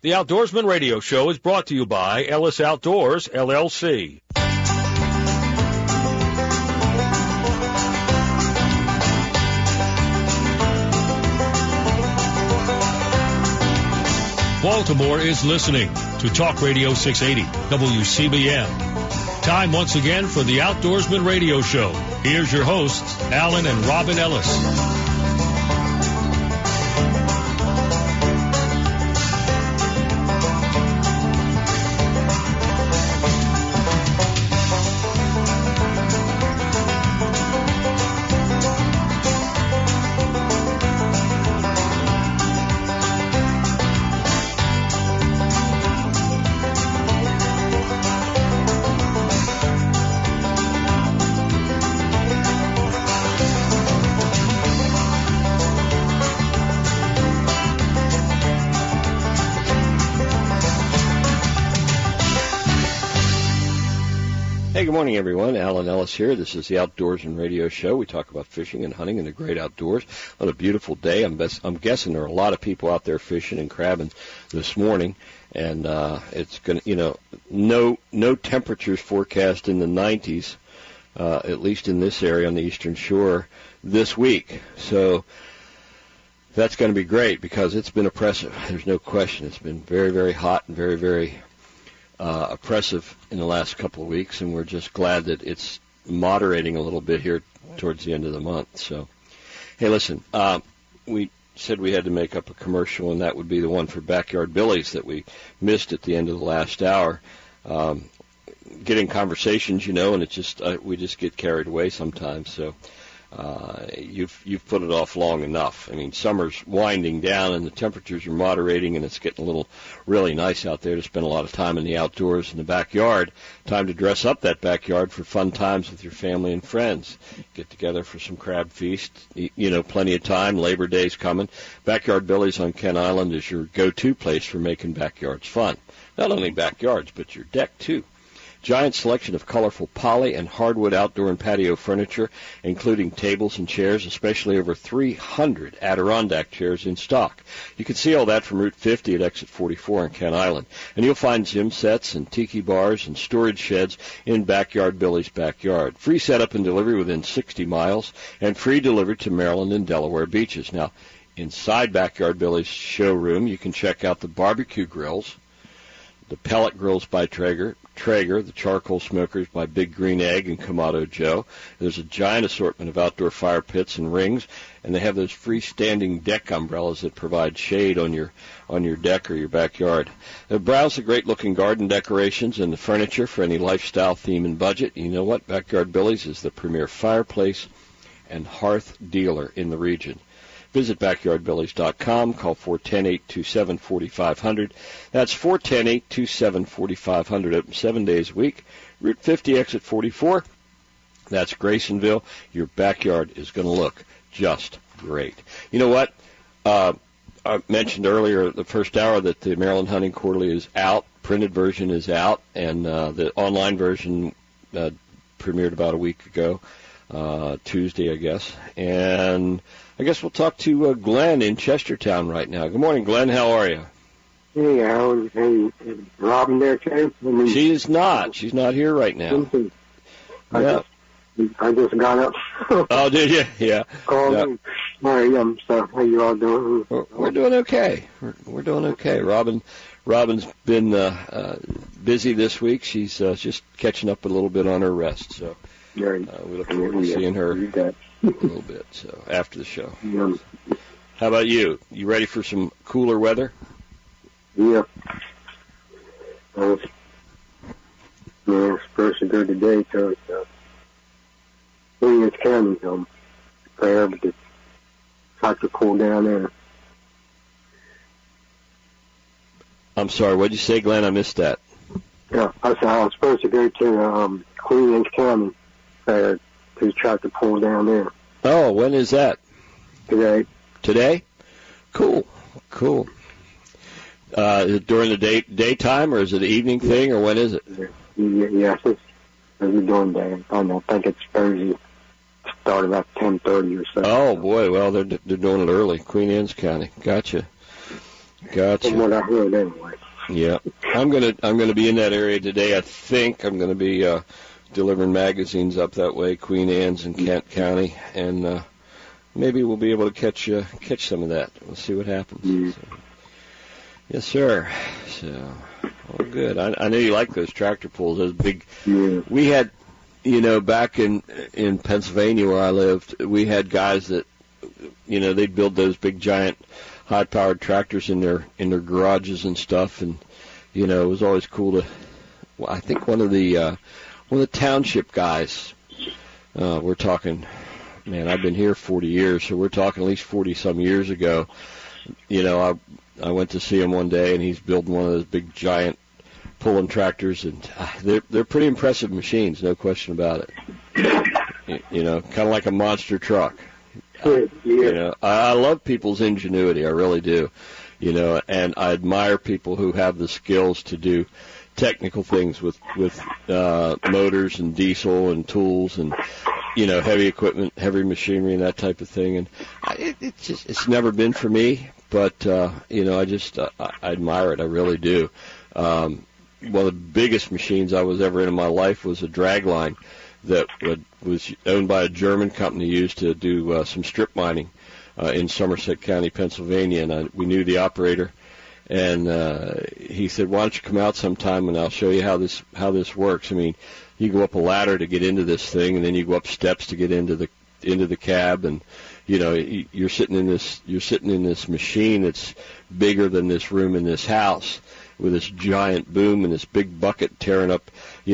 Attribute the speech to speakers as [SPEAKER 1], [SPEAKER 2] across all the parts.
[SPEAKER 1] The Outdoorsman Radio Show is brought to you by Ellis Outdoors, LLC. Baltimore is listening to Talk Radio 680, WCBM. Time once again for the Outdoorsman Radio Show. Here's your hosts, Alan and Robin Ellis.
[SPEAKER 2] Good morning, everyone. Alan Ellis here. This is the Outdoorsman Radio Show. We talk about fishing and hunting in the great outdoors. What a beautiful day. I'm guessing there are a lot of people out there fishing and crabbing this morning, and it's going to, no temperatures forecast in the 90s, at least in this area on the eastern shore this week. So that's going to be great because it's been oppressive. There's no question. It's been very, very hot and very, very oppressive in the last couple of weeks, and we're just glad that it's moderating a little bit here towards the end of the month. So, hey, listen, we said we had to make up a commercial, and that would be the one for Backyard Billy's that we missed at the end of the last hour. Getting conversations, and it just we just get carried away sometimes. So you've put it off long enough. I mean, summer's winding down and the temperatures are moderating, and it's getting a little really nice out there to spend a lot of time in the outdoors in the backyard. Time to dress up that backyard for fun times with your family and friends. Get together for some crab feast. Plenty of time. Labor Day's coming. Backyard Billy's on Kent Island is your go-to place for making backyards fun. Not only backyards, but your deck, too. Giant selection of colorful poly and hardwood outdoor and patio furniture, including tables and chairs, especially over 300 Adirondack chairs in stock. You can see all that from Route 50 at Exit 44 on Kent Island. And you'll find gym sets and tiki bars and storage sheds in Backyard Billy's backyard. Free setup and delivery within 60 miles, and free delivery to Maryland and Delaware beaches. Now, inside Backyard Billy's showroom, you can check out the barbecue grills, the pellet grills by Traeger, the charcoal smokers by Big Green Egg and Kamado Joe. There's a giant assortment of outdoor fire pits and rings, and they have those freestanding deck umbrellas that provide shade on your deck or your backyard. Browse the great-looking garden decorations and the furniture for any lifestyle theme and budget. You know what? Backyard Billy's is the premier fireplace and hearth dealer in the region. Visit BackyardBillys.com. Call 410-827-4500. That's 410-827-4500. Open 7 days a week. Route 50, Exit 44. That's Graysonville. Your backyard is going to look just great. You know what? I mentioned earlier, the first hour, that the Maryland Hunting Quarterly is out. Printed version is out, and the online version premiered about a week ago, Tuesday, I guess. And I guess we'll talk to Glenn in Chestertown right now. Good morning, Glenn. How are you?
[SPEAKER 3] Hey, Alan. Hey, Robin there, too?
[SPEAKER 2] She is not. She's not here right now.
[SPEAKER 3] I just got up.
[SPEAKER 2] Oh, did you? Yeah.
[SPEAKER 3] All right, so how you all doing?
[SPEAKER 2] We're doing okay. We're doing okay. Robin's been busy this week. She's just catching up a little bit on her rest. So we look forward to seeing her a little bit. So after the show.
[SPEAKER 3] Yeah.
[SPEAKER 2] How about you? You ready for some cooler weather?
[SPEAKER 3] Yeah. It's supposed to go today to Williams County, prayer, but it's hot to cool down there.
[SPEAKER 2] I'm sorry, what did you say, Glenn? I missed that.
[SPEAKER 3] Yeah, I said I was supposed to go to Williams County to try to pull down there.
[SPEAKER 2] Oh, when is that?
[SPEAKER 3] Today.
[SPEAKER 2] Today? Cool. Is it during the daytime, or is it an evening thing, or when is it?
[SPEAKER 3] Yes, it's during day. I think it's Thursday. Start about 10:30 or so.
[SPEAKER 2] Oh boy, well they're doing it early. Queen Anne's County. Gotcha. Gotcha.
[SPEAKER 3] From what I heard, anyway.
[SPEAKER 2] Yeah, I'm gonna be in that area today. I think I'm gonna be delivering magazines up that way, Queen Anne's in Kent County, and maybe we'll be able to catch some of that. We'll see what happens.
[SPEAKER 3] Mm.
[SPEAKER 2] So, yes, sir. So, well, good. I know you like those tractor pulls. Those big.
[SPEAKER 3] Yeah.
[SPEAKER 2] We had, back in Pennsylvania where I lived, we had guys that, they'd build those big giant high-powered tractors in their garages and stuff, and it was always cool to. Well, I think one of the township guys. We're talking. Man, I've been here 40 years, so we're talking at least 40 some years ago. I went to see him one day, and he's building one of those big giant pulling tractors, and they're pretty impressive machines, no question about it. Kind of like a monster truck.
[SPEAKER 3] Yeah.
[SPEAKER 2] I love people's ingenuity, I really do. And I admire people who have the skills to do technical things with motors and diesel and tools and heavy equipment, heavy machinery, and that type of thing. And it's never been for me, but I admire it. I really do. One of the biggest machines I was ever in my life was a dragline that was owned by a German company, used to do some strip mining in Somerset County, Pennsylvania, and we knew the operator. And he said, "Why don't you come out sometime and I'll show you how this works." I mean, you go up a ladder to get into this thing, and then you go up steps to get into the cab, and you're sitting in this machine that's bigger than this room in this house, with this giant boom and this big bucket tearing up,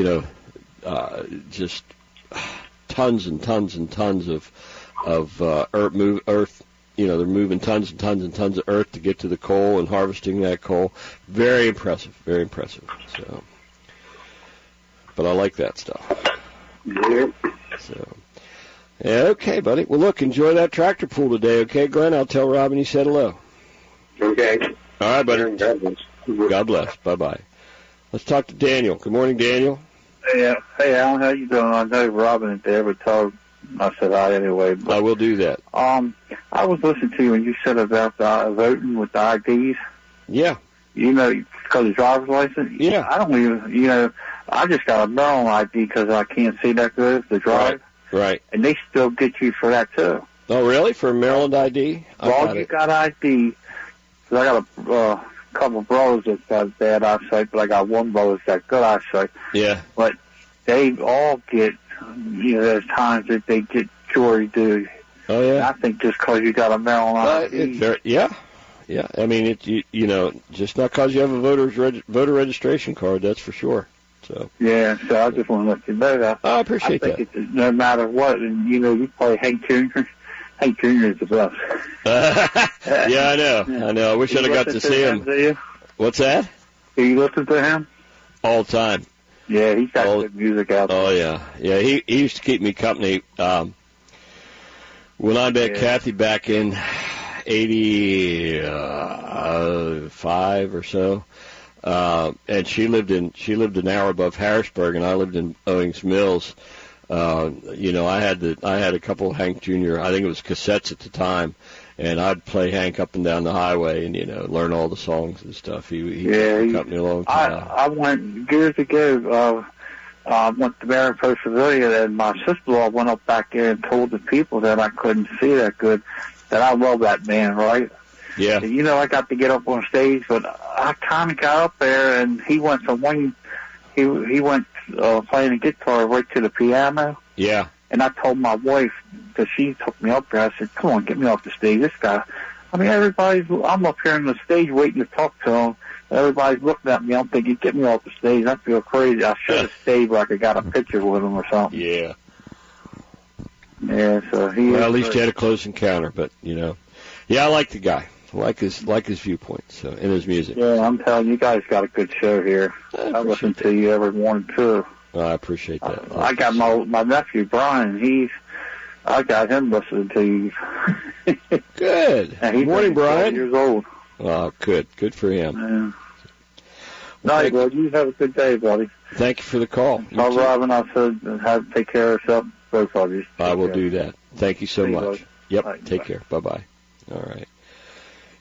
[SPEAKER 2] just tons and tons and tons of earth. They're moving tons and tons and tons of earth to get to the coal and harvesting that coal. Very impressive, very impressive. So, but I like that stuff.
[SPEAKER 3] Yeah.
[SPEAKER 2] So, yeah, okay, buddy. Well, look, enjoy that tractor pull today, okay, Glenn? I'll tell Robin you said hello.
[SPEAKER 3] Okay.
[SPEAKER 2] All right, buddy. God bless. Bye-bye. Let's talk to Daniel. Good morning, Daniel.
[SPEAKER 4] Hey, Alan, how you doing? I know Robin and David told I said hi anyway. But,
[SPEAKER 2] I will do that.
[SPEAKER 4] I was listening to you when you said about voting with the IDs.
[SPEAKER 2] Yeah.
[SPEAKER 4] Because of driver's license.
[SPEAKER 2] Yeah.
[SPEAKER 4] I don't even, I just got a Maryland ID because I can't see that good to drive.
[SPEAKER 2] Right.
[SPEAKER 4] And they still get you for that, too.
[SPEAKER 2] Oh, really? For a Maryland ID?
[SPEAKER 4] Well, you got ID. Because I got a couple of brothers that got bad eyesight, but I got one brother that's got good eyesight.
[SPEAKER 2] Yeah.
[SPEAKER 4] But they all get, there's times that they get jury duty.
[SPEAKER 2] Oh, yeah.
[SPEAKER 4] And I think just because you got a Maryland ID.
[SPEAKER 2] Yeah. I mean, just not because you have a voter registration card, that's for sure. So. Yeah,
[SPEAKER 4] so I just want to let you know that.
[SPEAKER 2] I appreciate that.
[SPEAKER 4] It's, no matter what, and you play Hank Jr. Hank Jr. is the best.
[SPEAKER 2] Yeah, I know. I wish I'd have got to see him.
[SPEAKER 4] Do you?
[SPEAKER 2] What's that?
[SPEAKER 4] Do you listen to him?
[SPEAKER 2] All the time.
[SPEAKER 4] Yeah, he's got good music out there.
[SPEAKER 2] Oh, yeah. Yeah, he used to keep me company. When I met Kathy back in 85 or so, and she lived an hour above Harrisburg, and I lived in Owings Mills. I had a couple of Hank Jr. I think it was cassettes at the time, and I'd play Hank up and down the highway and learn all the songs and stuff. He kept me a long time.
[SPEAKER 4] I went years ago. Went to Mariposa Pavilion, and my sister-in-law went up back there and told the people that I couldn't see that good. That I love that man, right?
[SPEAKER 2] Yeah.
[SPEAKER 4] And, I got to get up on stage, but I kind of got up there, and he went from he went playing the guitar right to the piano.
[SPEAKER 2] Yeah.
[SPEAKER 4] And I told my wife, because she took me up there, I said, "Come on, get me off the stage. This guy." I mean, I'm up here on the stage waiting to talk to him. Everybody's looking at me. I'm thinking, get me off the stage. I feel crazy. I should have stayed where I could got a picture with him or something.
[SPEAKER 2] Yeah.
[SPEAKER 4] Yeah, so
[SPEAKER 2] at least you had a close encounter, but, Yeah, I like the guy. I like his viewpoints and his music.
[SPEAKER 4] Yeah, I'm telling you, guys got a good show here. I listen to you every morning, too.
[SPEAKER 2] I appreciate that.
[SPEAKER 4] I got my nephew, Brian. I got him listening to you.
[SPEAKER 2] Good.
[SPEAKER 4] Good
[SPEAKER 2] morning, Brian.
[SPEAKER 4] 12 years old.
[SPEAKER 2] Oh, good. Good for him.
[SPEAKER 4] Yeah. Well, you have a good day, buddy.
[SPEAKER 2] Thank you for the call.
[SPEAKER 4] Tell Robin I said have to take care of yourself, both of you.
[SPEAKER 2] I will do that. Thank you so much.
[SPEAKER 4] Buddy.
[SPEAKER 2] Yep.
[SPEAKER 4] Right,
[SPEAKER 2] take
[SPEAKER 4] bye.
[SPEAKER 2] care. Bye-bye. All right.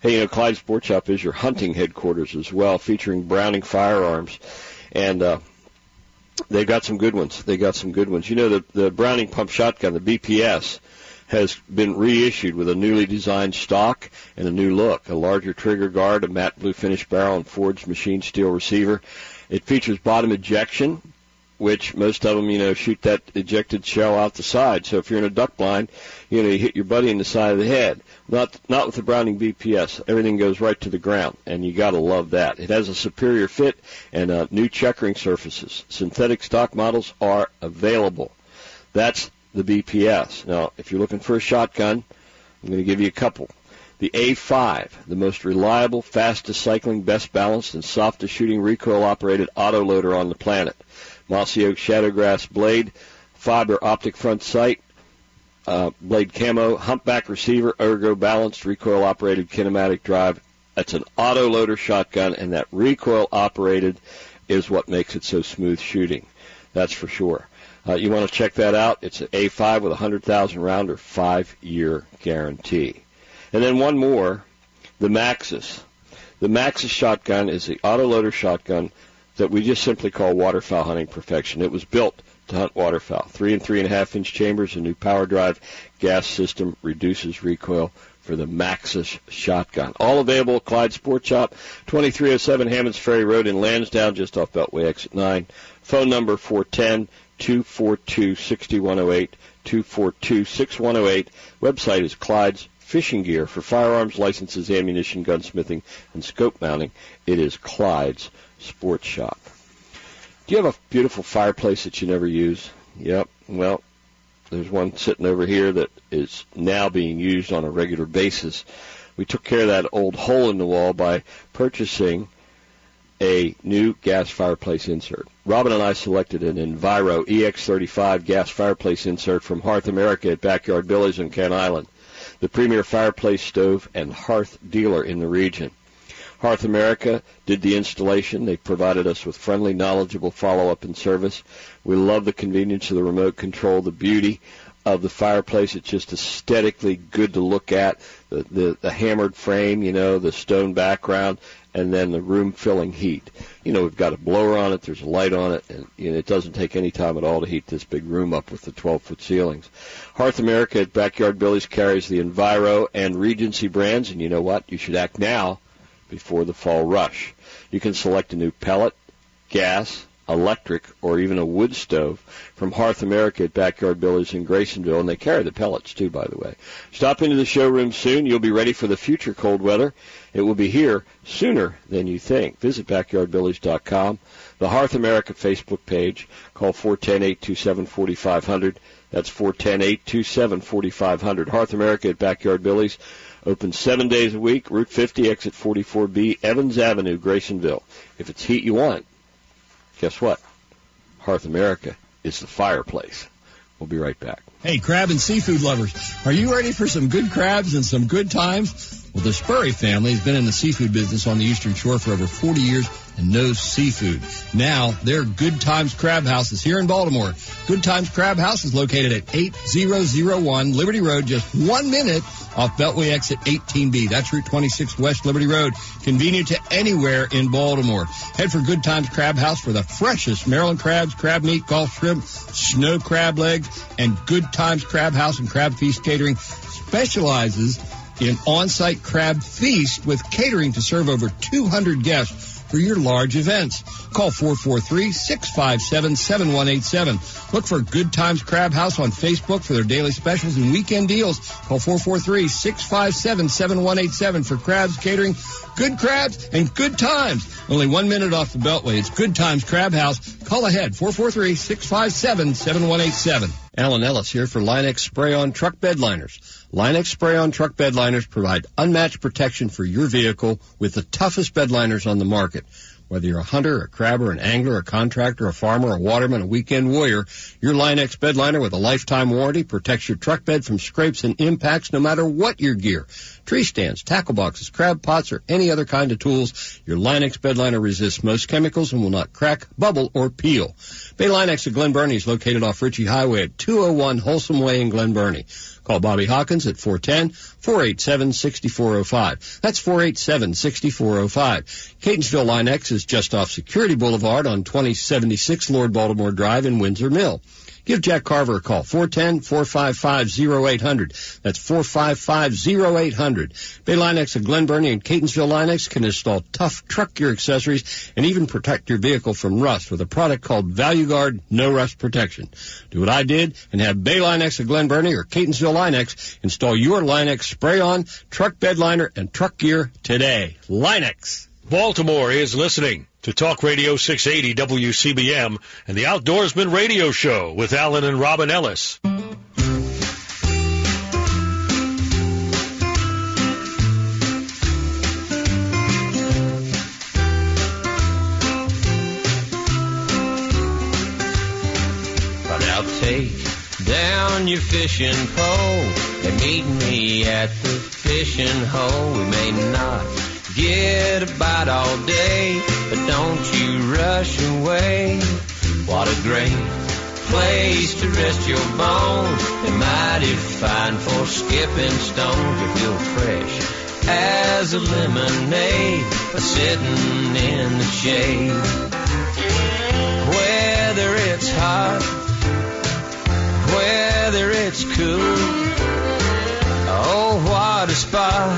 [SPEAKER 2] Hey, Clyde Sport Shop is your hunting headquarters as well, featuring Browning firearms. And they've got some good ones. The Browning pump shotgun, the BPS, has been reissued with a newly designed stock and a new look, a larger trigger guard, a matte blue finish barrel, and forged machine steel receiver. It features bottom ejection, which most of them, shoot that ejected shell out the side. So if you're in a duck blind, you hit your buddy in the side of the head. Not with the Browning BPS. Everything goes right to the ground, and you got to love that. It has a superior fit and new checkering surfaces. Synthetic stock models are available. That's the BPS. Now, if you're looking for a shotgun, I'm going to give you a couple. The A5, the most reliable, fastest cycling, best balanced, and softest shooting recoil-operated autoloader on the planet. Mossy Oak Shadowgrass blade, fiber optic front sight, blade camo, humpback receiver, ergo balanced, recoil-operated kinematic drive. That's an autoloader shotgun, and that recoil-operated is what makes it so smooth shooting. That's for sure. You want to check that out. It's an A5 with a 100,000 round or 5-year guarantee. And then one more, the Maxus. The Maxus shotgun is the autoloader shotgun that we just simply call waterfowl hunting perfection. It was built to hunt waterfowl. 3 and 3.5-inch chambers, a new power drive gas system, reduces recoil for the Maxus shotgun. All available at Clyde Sport Shop, 2307 Hammonds Ferry Road in Lansdowne, just off Beltway Exit 9. Phone number 410-242-6108, 242-6108. Website is Clyde's Fishing Gear for firearms, licenses, ammunition, gunsmithing, and scope mounting. It is Clyde's Sports Shop. Do you have a beautiful fireplace that you never use? Yep. Well, there's one sitting over here that is now being used on a regular basis. We took care of that old hole in the wall by purchasing a new gas fireplace insert. Robin and I selected an Enviro EX35 gas fireplace insert from Hearth America at Backyard Billy's on Kent Island, the premier fireplace stove and hearth dealer in the region. Hearth America did the installation. They provided us with friendly, knowledgeable follow-up and service. We love the convenience of the remote control, the beauty of the fireplace. It's just aesthetically good to look at. The hammered frame, the stone background, and then the room-filling heat. We've got a blower on it. There's a light on it, and it doesn't take any time at all to heat this big room up with the 12-foot ceilings. Hearth America at Backyard Billy's carries the Enviro and Regency brands, and you know what? You should act now before the fall rush. You can select a new pellet, gas, electric, or even a wood stove from Hearth America at Backyard Billy's in Graysonville, and they carry the pellets too, by the way. Stop into the showroom soon. You'll be ready for the future cold weather. It will be here sooner than you think. Visit BackyardBillys.com, the Hearth America Facebook page. Call 410-827-4500. That's 410-827-4500. Hearth America at Backyard Billy's. Open 7 days a week, Route 50, exit 44B, Evans Avenue, Graysonville. If it's heat you want, guess what? Hearth America is the fireplace. We'll be right back.
[SPEAKER 5] Hey, crab and seafood lovers, are you ready for some good crabs and some good times? Well, the Spurry family has been in the seafood business on the Eastern Shore for over 40 years and knows seafood. Now, their Good Times Crab House is here in Baltimore. Good Times Crab House is located at 8001 Liberty Road, just 1 minute off Beltway exit 18B. That's Route 26 West Liberty Road. Convenient to anywhere in Baltimore. Head for Good Times Crab House for the freshest Maryland crabs, crab meat, Gulf shrimp, snow crab legs, and Good Times Crab House and Crab Feast Catering specializes in on-site crab feast with catering to serve over 200 guests for your large events. Call 443-657-7187. Look for Good Times Crab House on Facebook for their daily specials and weekend deals. Call 443-657-7187 for crabs catering, good crabs, and good times. Only 1 minute off the Beltway. It's Good Times Crab House. Call ahead, 443-657-7187. Alan Ellis here for Line-X Spray-On Truck Bed Liners. Line-X Spray-On Truck Bed Liners provide unmatched protection for your vehicle with the toughest bed liners on the market. Whether you're a hunter, a crabber, an angler, a contractor, a farmer, a waterman, a weekend warrior, your Line-X bed liner with a lifetime warranty protects your truck bed from scrapes and impacts no matter what your gear. Tree stands, tackle boxes, crab pots, or any other kind of tools, your Line-X bed liner resists most chemicals and will not crack, bubble, or peel. Bay Line-X of Glen Burnie is located off Ritchie Highway at 201 Wholesome Way in Glen Burnie. Call Bobby Hawkins at 410-487-6405. That's 487-6405. Catonsville Line-X is just off Security Boulevard on 2076 Lord Baltimore Drive in Windsor Mill. Give Jack Carver a call, 410-455-0800. That's 455-0800. Bay Line-X of Glen Burnie and Catonsville Line-X can install tough truck gear accessories and even protect your vehicle from rust with a product called Value Guard No Rust Protection. Do what I did and have Bay Line-X of Glen Burnie or Catonsville Line-X install your Line-X spray-on, truck bed liner, and truck gear today. Line-X.
[SPEAKER 1] Baltimore is listening to Talk Radio 680 WCBM and the Outdoorsman Radio Show with Alan and Robin Ellis.
[SPEAKER 6] But I'll take down your fishing pole and meet me at the fishing hole. We may not get a bite all day, but don't you rush away. What a great place to rest your bones, and mighty fine for skipping stones. You feel fresh as a lemonade by sitting in the shade. Whether it's hot, whether it's cool, oh, what a spot,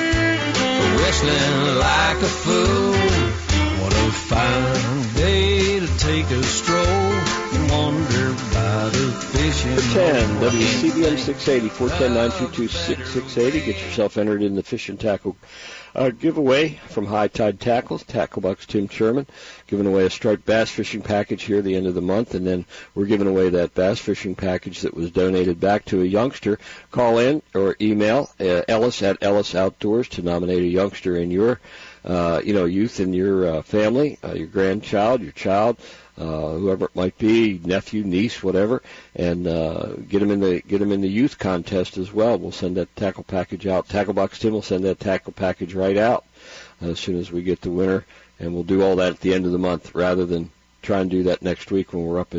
[SPEAKER 6] whistling like a fool. What a fine day to take a stroll and wander by the fishing.
[SPEAKER 2] 410 WCBM 680, 410-922-6680. Get yourself entered in the Fish and Tackle giveaway from High Tide Tackles. Tackle Box Tim Sherman giving away a striped bass fishing package here at the end of the month, and then we're giving away that bass fishing package that was donated back to a youngster. Call in or email Ellis at Ellis Outdoors to nominate a youngster in your youth in your family, your grandchild, your child, whoever it might be, nephew, niece, whatever, and get them in the youth contest as well. We'll send that tackle package out. Tackle Box Tim will send that tackle package right out as soon as we get the winner, and we'll do all that at the end of the month rather than try and do that next week when we're up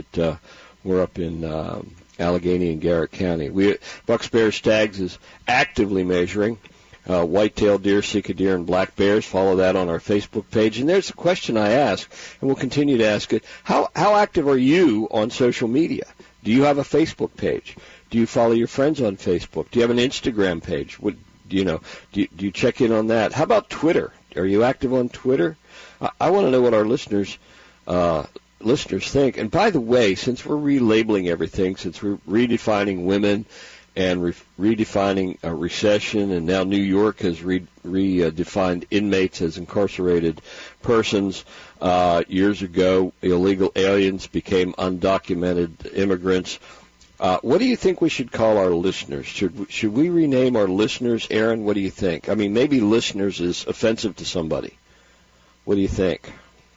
[SPEAKER 2] in Allegheny and Garrett County. Bucks, Bears, Stags is actively measuring whitetail deer, Sika deer, and black bears. Follow that on our Facebook page. And there's a question I ask, and we'll continue to ask it. How active are you on social media? Do you have a Facebook page? Do you follow your friends on Facebook? Do you have an Instagram page? Do you check in on that? How about Twitter? Are you active on Twitter? I want to know what our listeners think. And by the way, since we're relabeling everything, since we're redefining women and redefining a recession, and now New York has redefined inmates as incarcerated persons. Years ago, illegal aliens became undocumented immigrants. What do you think we should call our listeners? Should we rename our listeners, Aaron? What do you think? I mean, maybe listeners is offensive to somebody. What do you think?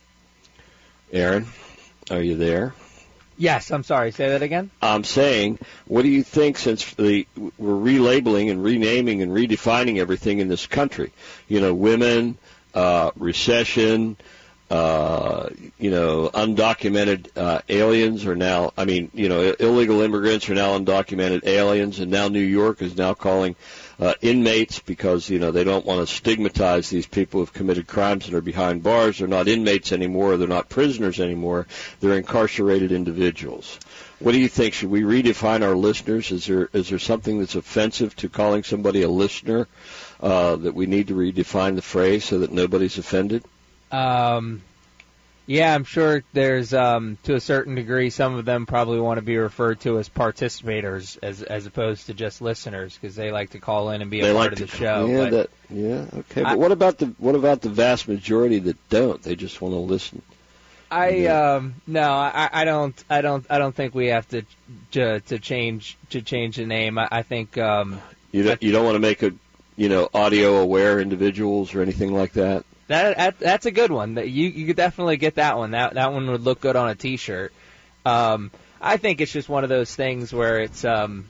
[SPEAKER 2] Aaron, are you there?
[SPEAKER 7] Yes, I'm sorry. Say that again.
[SPEAKER 2] I'm saying, what do you think, since we're relabeling and renaming and redefining everything in this country? Women, recession, undocumented aliens are now, illegal immigrants are now undocumented aliens, and now New York is now calling inmates because, they don't want to stigmatize these people who have committed crimes and are behind bars. They're not inmates anymore. They're not prisoners anymore. They're incarcerated individuals. What do you think? Should we redefine our listeners? Is there something that's offensive to calling somebody a listener that we need to redefine the phrase so that nobody's offended?
[SPEAKER 7] Yeah, I'm sure there's, to a certain degree, some of them probably want to be referred to as participators as opposed to just listeners, because they like to call in and be a part of the show.
[SPEAKER 2] Yeah, okay. But what about the vast majority that don't? They just want to listen.
[SPEAKER 7] I don't think we have to change the name. I think
[SPEAKER 2] you don't want to make audio aware individuals or anything like that.
[SPEAKER 7] That's a good one. You could definitely get that one. That one would look good on a T-shirt. I think it's just one of those things where it's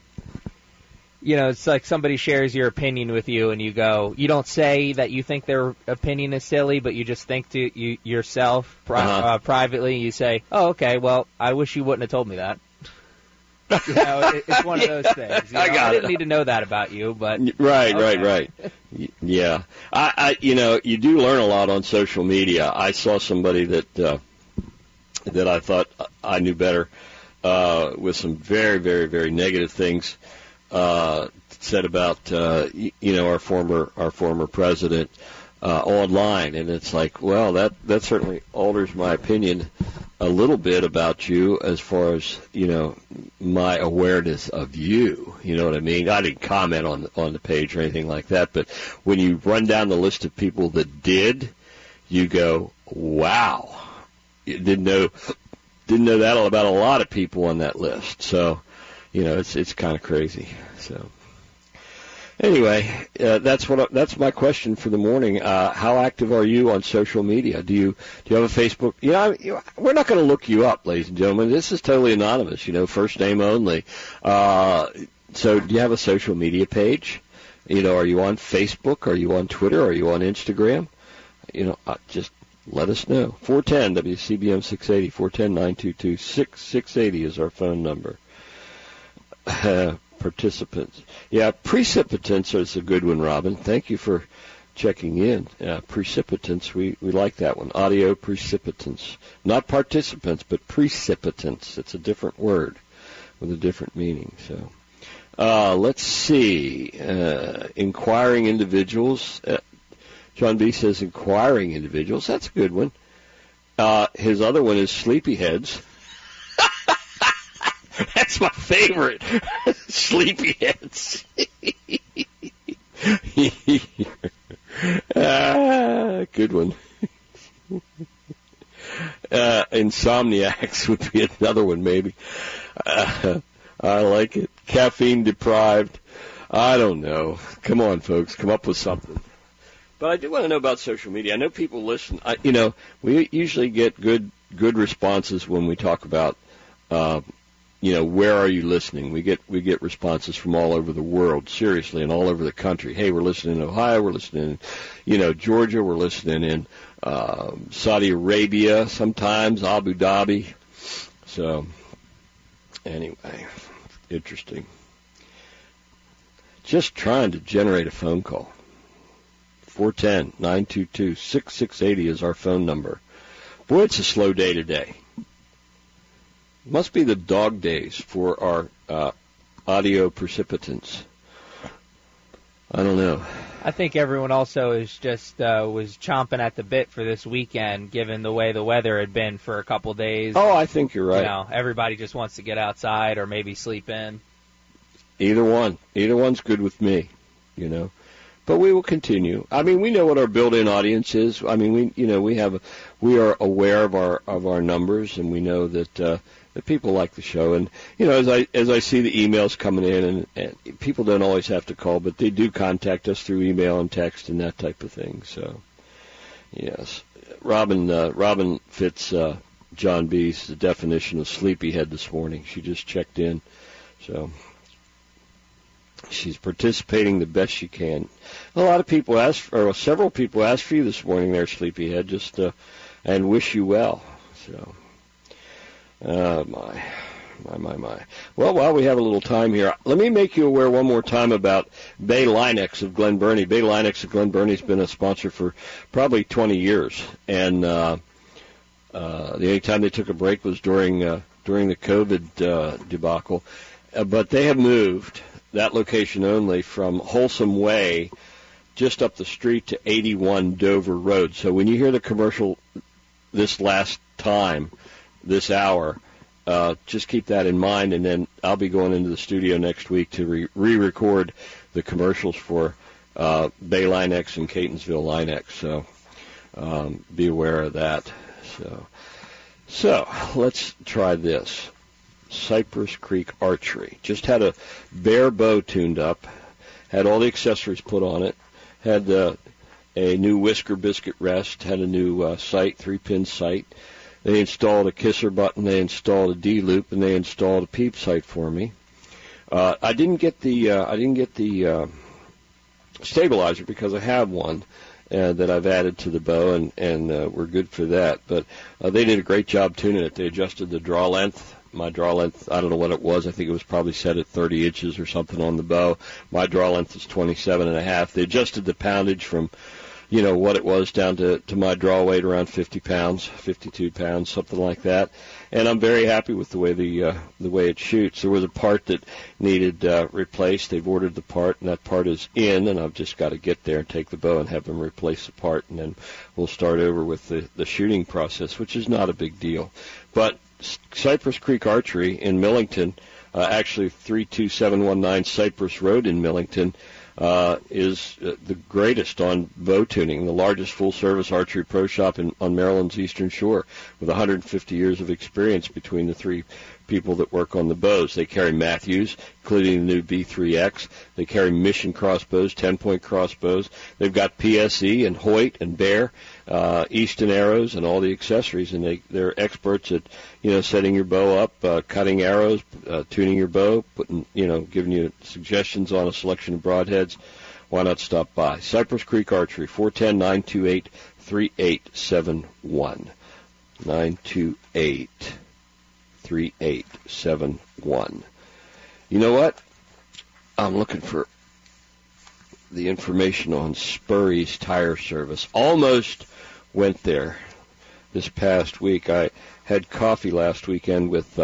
[SPEAKER 7] it's like somebody shares your opinion with you, and you don't say that you think their opinion is silly, but you just think to yourself privately. You say, "Oh, okay. Well, I wish you wouldn't have told me that." It's one of those things. I didn't need to know that about you, but
[SPEAKER 2] right. Yeah, you do learn a lot on social media. I saw somebody that I thought I knew better with some very, very, very negative things said about our former president online, and it's like, well, that certainly alters my opinion a little bit about you as far as my awareness of you. You know what I mean? I didn't comment on the page or anything like that, but when you run down the list of people that did, you go, wow, you didn't know that about a lot of people on that list. So it's kind of crazy. So anyway, that's my question for the morning. How active are you on social media? Do you have a Facebook? We're not going to look you up, ladies and gentlemen. This is totally anonymous. First name only. So do you have a social media page? Are you on Facebook? Are you on Twitter? Are you on Instagram? Just let us know. 410 WCBM 680 410-922-6680 is our phone number. Participants. Yeah, precipitants is a good one, Robin. Thank you for checking in. Precipitants, we like that one. Audio precipitants. Not participants, but precipitants. It's a different word with a different meaning. So, let's see. Inquiring individuals. John B. says inquiring individuals. That's a good one. His other one is sleepyheads. That's my favorite. Sleepyheads. Good one. Insomniacs would be another one, maybe. I like it. Caffeine deprived. I don't know. Come on, folks. Come up with something. But I do want to know about social media. I know people listen. We usually get good responses when we talk about where are you listening? We get responses from all over the world, seriously, and all over the country. Hey, we're listening in Ohio, we're listening in, Georgia, we're listening in Saudi Arabia, sometimes Abu Dhabi. So, anyway, interesting. Just trying to generate a phone call. 410-922-6680 is our phone number. Boy, it's a slow day today. Must be the dog days for our audio precipitants. I don't know.
[SPEAKER 7] I think everyone also is just was chomping at the bit for this weekend, given the way the weather had been for a couple days.
[SPEAKER 2] Oh, I think you're right.
[SPEAKER 7] Everybody just wants to get outside or maybe sleep in.
[SPEAKER 2] Either one's good with me, But we will continue. I mean, we know what our built-in audience is. I mean, we are aware of our numbers, and we know that people like the show. And as I see the emails coming in, and people don't always have to call, but they do contact us through email and text and that type of thing. So, yes, Robin fits John B.'s definition of sleepyhead this morning. She just checked in, so. She's participating the best she can. A lot of people several people asked for you this morning there, Sleepyhead, just and wish you well. So, my. Well, while we have a little time here, let me make you aware one more time about Bay Linex of Glen Burnie. Bay Linex of Glen Burnie has been a sponsor for probably 20 years, and the only time they took a break was during the COVID debacle. But they have moved that location only from Wholesome Way just up the street to 81 Dover Road. So when you hear the commercial this last time, this hour, just keep that in mind, and then I'll be going into the studio next week to re-record the commercials for Bay Linex and Catonsville Linex. So be aware of that. So let's try this. Cypress Creek Archery. Just had a bare bow tuned up, had all the accessories put on it, had a new Whisker biscuit rest, had a new sight, 3-pin sight. They installed a kisser button, they installed a D-loop, and they installed a peep sight for me. I didn't get the stabilizer because I have one that I've added to the bow, and we're good for that. But they did a great job tuning it. They adjusted the draw length. My draw length, I don't know what it was. I think it was probably set at 30 inches or something on the bow. My draw length is 27.5. They adjusted the poundage from what it was down to my draw weight around 50 pounds, 52 pounds, something like that. And I'm very happy with the way it shoots. There was a part that needed replaced. They've ordered the part, and that part is in, and I've just got to get there and take the bow and have them replace the part, and then we'll start over with the shooting process, which is not a big deal. But Cypress Creek Archery in Millington, actually 32719 Cypress Road in Millington, is the greatest on bow tuning, the largest full-service archery pro shop on Maryland's Eastern Shore, with 150 years of experience between the three people that work on the bows. They carry Matthews, including the new B3X. They carry Mission crossbows, 10-point crossbows. They've got PSE and Hoyt and Bear, Easton arrows, and all the accessories. And they're experts at setting your bow up, cutting arrows, tuning your bow, giving you suggestions on a selection of broadheads. Why not stop by? Cypress Creek Archery, 410-928-3871. 928-3871. You know what? I'm looking for the information on Spurry's Tire Service. Almost went there this past week. I had coffee last weekend with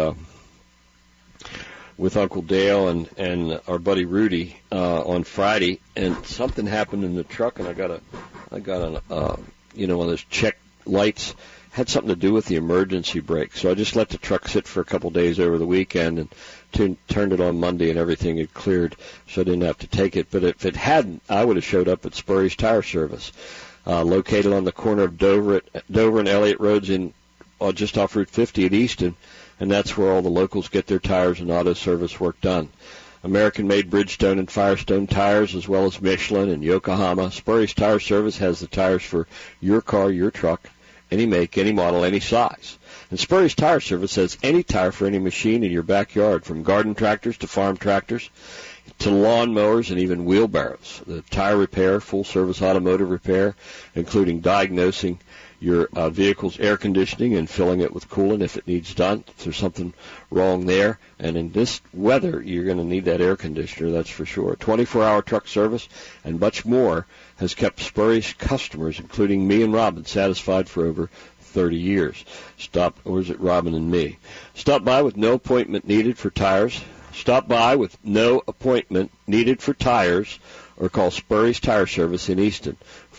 [SPEAKER 2] Uncle Dale and our buddy Rudy on Friday, and something happened in the truck, and I got one of those check lights. Had something to do with the emergency brake, so I just let the truck sit for a couple days over the weekend and turned it on Monday, and everything had cleared, so I didn't have to take it. But if it hadn't, I would have showed up at Spurry's Tire Service, located on the corner of Dover and Elliott Roads just off Route 50 at Easton, and that's where all the locals get their tires and auto service work done. American-made Bridgestone and Firestone tires, as well as Michelin and Yokohama. Spurry's Tire Service has the tires for your car, your truck, any make, any model, any size. And Spurry's Tire Service has any tire for any machine in your backyard, from garden tractors to farm tractors to lawn mowers and even wheelbarrows. The tire repair, full-service automotive repair, including diagnosing your vehicle's air conditioning and filling it with coolant if it needs done, if there's something wrong there. And in this weather, you're going to need that air conditioner, that's for sure. 24-hour truck service and much more has kept Spurry's customers, including me and Robin, satisfied for over 30 years. Or is it Robin and me? Stop by with no appointment needed for tires. Stop by with no appointment needed for tires, or call Spurry's Tire Service in Easton,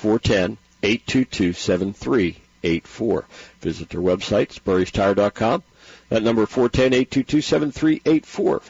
[SPEAKER 2] 410-822-7384. Visit their website, spurrystire.com. That number, 410-822-7384,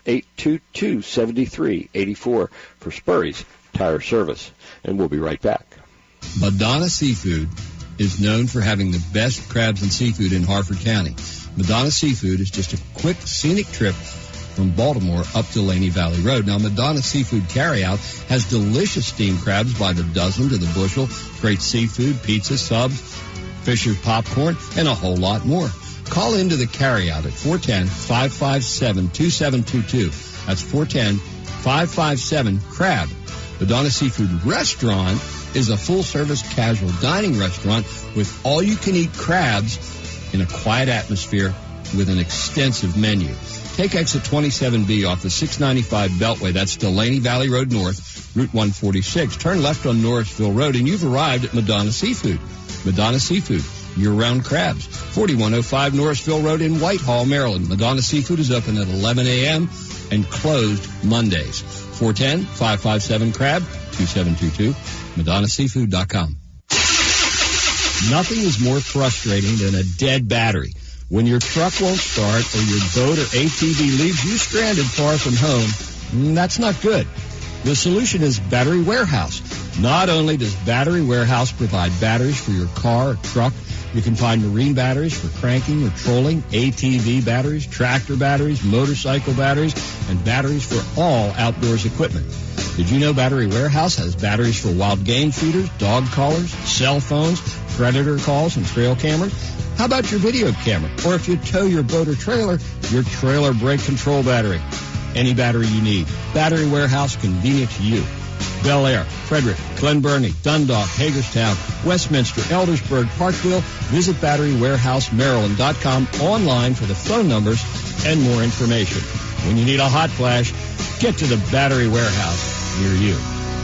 [SPEAKER 2] 822-7384 for Spurry's Tire Service. And we'll be right back.
[SPEAKER 5] Madonna Seafood is known for having the best crabs and seafood in Harford County. Madonna Seafood is just a quick, scenic trip from Baltimore up to Laney Valley Road. Now, Madonna Seafood Carryout has delicious steamed crabs by the dozen to the bushel, great seafood, pizza, subs, Fisher's popcorn, and a whole lot more. Call into the carryout at 410-557-2722. That's 410-557-CRAB. Madonna Seafood Restaurant is a full-service casual dining restaurant with all-you-can-eat crabs in a quiet atmosphere with an extensive menu. Take exit 27B off the 695 Beltway. That's Delaney Valley Road North, Route 146. Turn left on Norrisville Road, and you've arrived at Madonna Seafood. Madonna Seafood, year-round crabs. 4105 Norrisville Road in Whitehall, Maryland. Madonna Seafood is open at 11 a.m. and closed Mondays. 410-557-CRAB, 2722, MadonnaSeafood.com. Nothing is more frustrating than a dead battery. When your truck won't start or your boat or ATV leaves you stranded far from home, that's not good. The solution is Battery Warehouse. Not only does Battery Warehouse provide batteries for your car or truck, you can find marine batteries for cranking or trolling, ATV batteries, tractor batteries, motorcycle batteries, and batteries for all outdoors equipment. Did you know Battery Warehouse has batteries for wild game feeders, dog collars, cell phones, predator calls, and trail cameras? How about your video camera? Or if you tow your boat or trailer, your trailer brake control battery. Any battery you need. Battery Warehouse, convenient to you. Bel Air, Frederick, Glen Burnie, Dundalk, Hagerstown, Westminster, Eldersburg, Parkville. Visit BatteryWarehouseMaryland.com online for the phone numbers and more information. When you need a hot flash, get to the Battery Warehouse near you.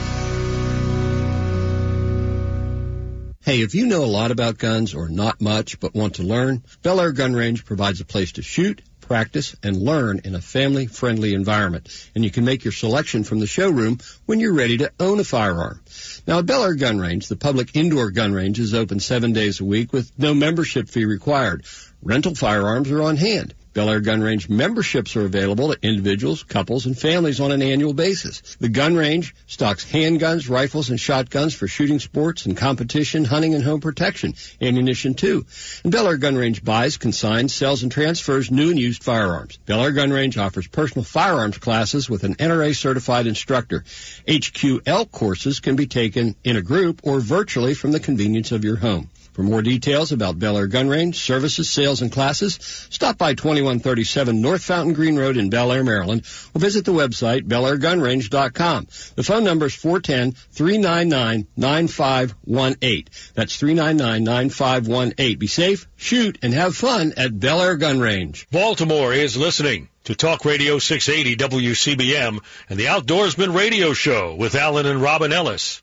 [SPEAKER 5] Hey, if you know a lot about guns or not much but want to learn, Bel Air Gun Range provides a place to shoot, practice, and learn in a family-friendly environment. And you can make your selection from the showroom when you're ready to own a firearm. Now, at Bel Air Gun Range, the public indoor gun range is open 7 days a week with no membership fee required. Rental firearms are on hand. Bel Air Gun Range memberships are available to individuals, couples, and families on an annual basis. The gun range stocks handguns, rifles, and shotguns for shooting sports and competition, hunting, and home protection. Ammunition, too. And Bel Air Gun Range buys, consigns, sells, and transfers new and used firearms. Bel Air Gun Range offers personal firearms classes with an NRA-certified instructor. HQL courses can be taken in a group or virtually from the convenience of your home. For more details about Bel Air Gun Range, services, sales, and classes, stop by 2137 North Fountain Green Road in Bel Air, Maryland, or visit the website, BelAirGunRange.com. The phone number is 410-399-9518. That's 399-9518. Be safe, shoot, and have fun at Bel Air Gun Range.
[SPEAKER 1] Baltimore is listening to Talk Radio 680 WCBM and the Outdoorsman Radio Show with Alan and Robin Ellis.